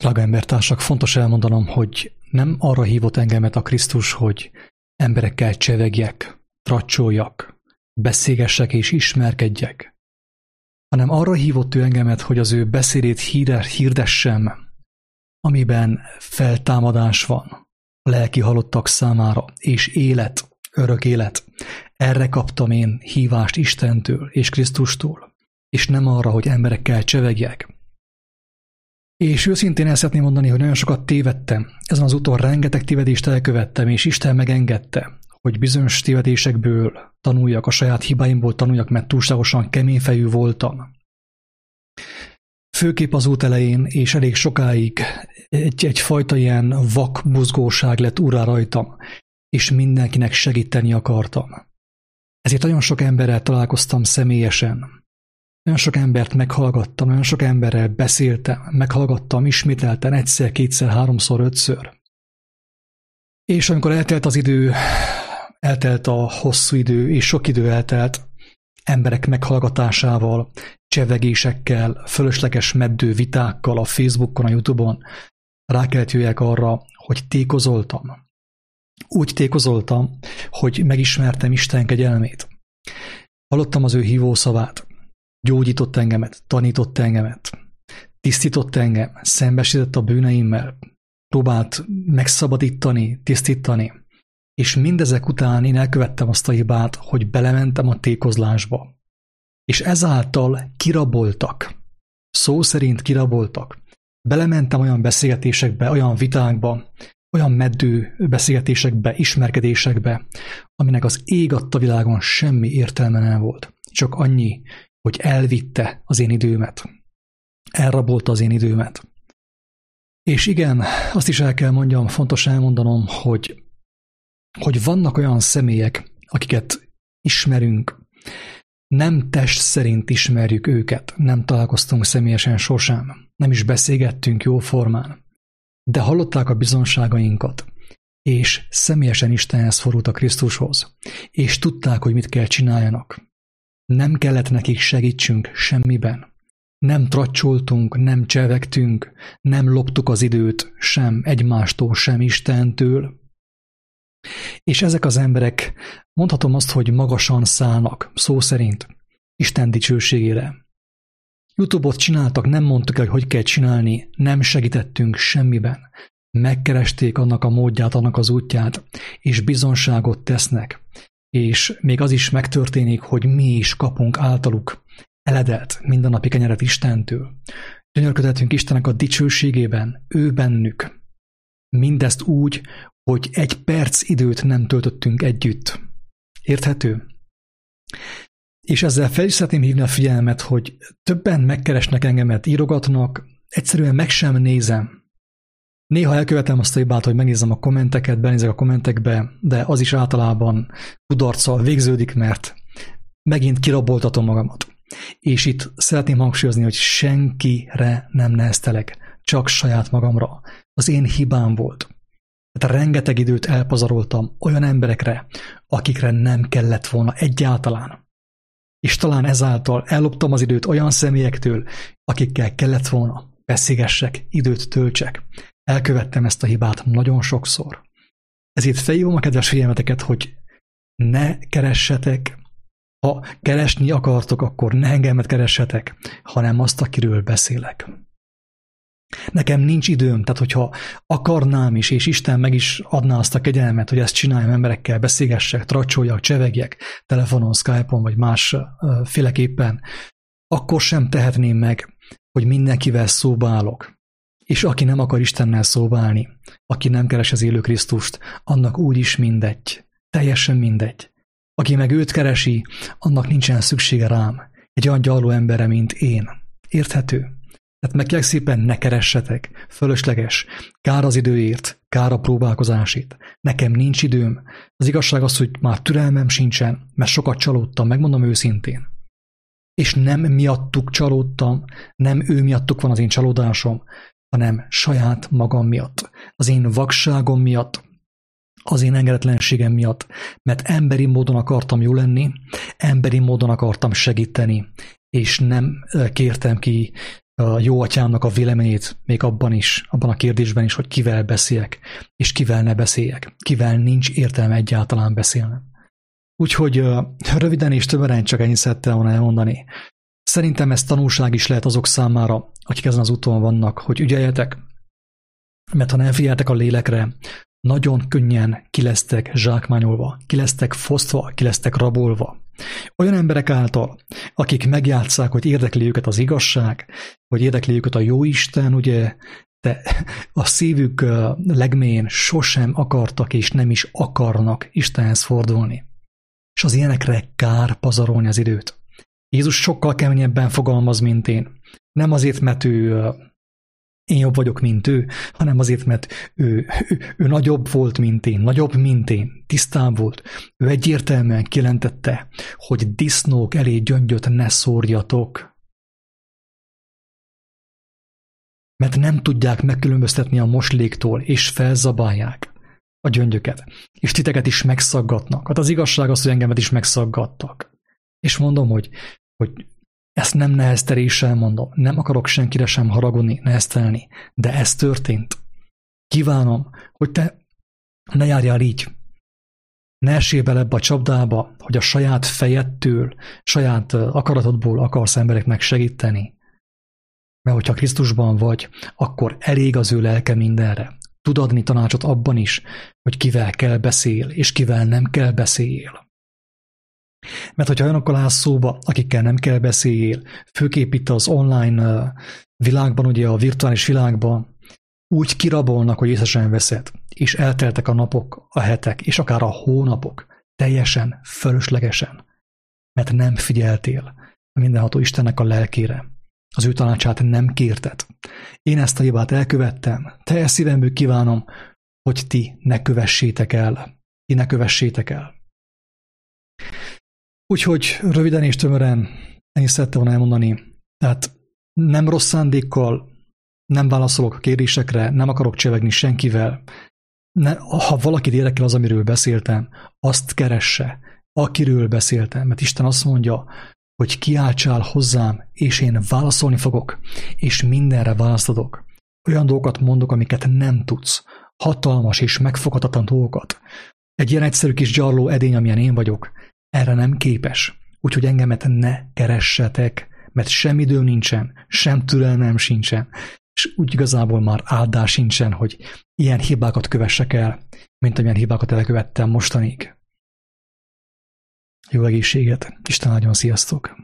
Drága embertársak, fontos elmondanom, hogy nem arra hívott engemet a Krisztus, hogy emberekkel csevegjek, tracsoljak, beszélgessek és ismerkedjek, hanem arra hívott ő engemet, hogy az ő beszédét hirdessem, amiben feltámadás van a lelki halottak számára, és élet, örök élet. Erre kaptam én hívást Istentől és Krisztustól, és nem arra, hogy emberekkel csevegjek. És őszintén el szeretném mondani, hogy nagyon sokat tévedtem. Ezen az úton rengeteg tévedést elkövettem, és Isten megengedte, hogy bizonyos tévedésekből tanuljak, a saját hibáimból tanuljak, mert túlságosan keményfejű voltam. Főképp az út elején, és elég sokáig egyfajta ilyen vakbuzgóság lett urrá rajtam, és mindenkinek segíteni akartam. Ezért nagyon sok emberrel találkoztam személyesen. Nagyon sok embert meghallgattam, nagyon sok emberrel beszéltem, meghallgattam ismételten egyszer, kétszer, háromszor, ötször. És amikor eltelt az idő, eltelt a hosszú idő, és sok idő eltelt emberek meghallgatásával, csevegésekkel, fölösleges meddő vitákkal a Facebookon, a YouTube-on, rá kellett jöjjek arra, hogy tékozoltam. Úgy tékozoltam, hogy megismertem Isten kegyelmét. Hallottam az ő hívószavát, gyógyított engemet, tanított engemet, tisztított engem, szembesített a bűneimmel, próbált megszabadítani, tisztítani, és mindezek után én elkövettem azt a hibát, hogy belementem a tékozlásba. És ezáltal kiraboltak, szó szerint kiraboltak. Belementem olyan beszélgetésekbe, olyan vitákba, olyan meddő beszélgetésekbe, ismerkedésekbe, aminek az ég adta világon semmi értelme nem volt. Csak annyi, hogy elvitte az én időmet. Elrabolta az én időmet. És igen, azt is el kell mondjam, fontos elmondanom, hogy vannak olyan személyek, akiket ismerünk, nem test szerint ismerjük őket, nem találkoztunk személyesen sosem, nem is beszélgettünk jóformán, de hallották a bizonságainkat, és személyesen Istenhez fordultak Krisztushoz, és tudták, hogy mit kell csináljanak. Nem kellett nekik segítsünk semmiben. Nem tracsoltunk, nem csevegtünk, nem loptuk az időt sem egymástól, sem Istentől. És ezek az emberek, mondhatom azt, hogy magasan szállnak, szó szerint, Isten dicsőségére. YouTube-ot csináltak, nem mondtuk el, hogy kell csinálni, nem segítettünk semmiben. Megkeresték annak a módját, annak az útját, és bizonságot tesznek. És még az is megtörténik, hogy mi is kapunk általuk eledelt mindennapi kenyeret Istentől. Gyönyörködhetünk Istennek a dicsőségében, ő bennük. Mindezt úgy, hogy egy perc időt nem töltöttünk együtt. Érthető? És ezzel fel is szeretném hívni a figyelmet, hogy többen megkeresnek engemet, írogatnak, egyszerűen meg sem nézem. Néha elkövetem azt a hibát, hogy megnézem a kommenteket, benézek a kommentekbe, de az is általában kudarccal végződik, mert megint kiraboltatom magamat. És itt szeretném hangsúlyozni, hogy senkire nem neheztelek, csak saját magamra. Az én hibám volt. Tehát rengeteg időt elpazaroltam olyan emberekre, akikre nem kellett volna egyáltalán. És talán ezáltal elloptam az időt olyan személyektől, akikkel kellett volna beszélgessek, időt töltsek. Elkövettem ezt a hibát nagyon sokszor. Ezért felhívom a kedves figyelmeteket, hogy ne keressetek. Ha keresni akartok, akkor ne engemet keressetek, hanem azt, akiről beszélek. Nekem nincs időm, tehát hogyha akarnám is, és Isten meg is adná azt a kegyelmet, hogy ezt csináljam, emberekkel beszélgessek, tracsoljak, csevegjek, telefonon, Skype-on, vagy más féleképpen, akkor sem tehetném meg, hogy mindenkivel szóba állok. És aki nem akar Istennel szóba állni, aki nem keres az élő Krisztust, annak úgyis mindegy, teljesen mindegy. Aki meg őt keresi, annak nincsen szüksége rám, egy olyan gyarló emberre, mint én. Érthető? Tehát meg kérlek szépen, ne keressetek, fölösleges, kár az időért, kár a próbálkozásért. Nekem nincs időm. Az igazság az, hogy már türelmem sincsen, mert sokat csalódtam, megmondom őszintén. És nem miattuk csalódtam, nem ő miattuk van az én csalódásom, hanem saját magam miatt, az én vakságom miatt, az én engedetlenségem miatt, mert emberi módon akartam jó lenni, emberi módon akartam segíteni, és nem kértem ki a jó atyámnak a véleményét még abban a kérdésben is, hogy kivel beszéljek, és kivel ne beszéljek, kivel nincs értelme egyáltalán beszélnem. Úgyhogy röviden és tömören csak ennyit szerettem volna elmondani. Szerintem ez tanulság is lehet azok számára, akik ezen az úton vannak, hogy ügyeljetek, mert ha nem figyeltek a lélekre, nagyon könnyen ki lesztek zsákmányolva, ki lesztek fosztva, ki lesztek rabolva. Olyan emberek által, akik megjátsszák, hogy érdekli őket az igazság, hogy érdekli őket a jóisten, ugye, de a szívük legmélyén sosem akartak és nem is akarnak Istenhez fordulni. És az ilyenekre kár pazarolni az időt. Jézus sokkal keményebben fogalmaz, mint én. Nem azért, mert én jobb vagyok, mint ő, hanem azért, mert ő nagyobb volt, mint én, nagyobb, mint én, tisztább volt. Ő egyértelműen kijelentette, hogy disznók elé gyöngyöt ne szórjatok. Mert nem tudják megkülönböztetni a mosléktól, és felzabálják a gyöngyöket. És titeket is megszaggatnak. Hát az igazság az, hogy engemet is megszaggattak. És mondom, hogy ezt nem nehezteléssel mondom, nem akarok senkire sem haragudni, neheztelni, de ez történt. Kívánom, hogy te ne járjál így. Ne essél bele ebbe a csapdába, hogy a saját fejedtől, saját akaratodból akarsz embereknek segíteni. Mert hogyha Krisztusban vagy, akkor elég az ő lelke mindenre. Tud adni tanácsot abban is, hogy kivel kell beszél, és kivel nem kell beszéljél. Mert hogyha olyanokkal állsz szóba, akikkel nem kell beszéljél, főképp itt az online világban, ugye a virtuális világban, úgy kirabolnak, hogy észre sem veszed, és elteltek a napok, a hetek, és akár a hónapok, teljesen fölöslegesen, mert nem figyeltél a mindenható Istennek a lelkére. Az ő tanácsát nem kérted. Én ezt a hibát elkövettem, teljes szívemből kívánom, hogy ti ne kövessétek el. Ti ne kövessétek el. Úgyhogy röviden és tömören ennyit szerettem volna elmondani. Tehát nem rossz szándékkal, nem válaszolok a kérdésekre, nem akarok csevegni senkivel. Ha valakit érdekel az, amiről beszéltem, azt keresse, akiről beszéltem, mert Isten azt mondja, hogy kiáltsál hozzám, és én válaszolni fogok, és mindenre választ adok. Olyan dolgokat mondok, amiket nem tudsz. Hatalmas és megfoghatatlan dolgokat. Egy ilyen egyszerű kis gyarló edény, amilyen én vagyok, erre nem képes. Úgyhogy engemet ne keressetek, mert sem időm nincsen, sem türelmem sincsen, és úgy igazából már áldás sincsen, hogy ilyen hibákat kövessek el, mint amilyen hibákat elkövettem mostanig. Jó egészséget, Isten áldjon, sziasztok!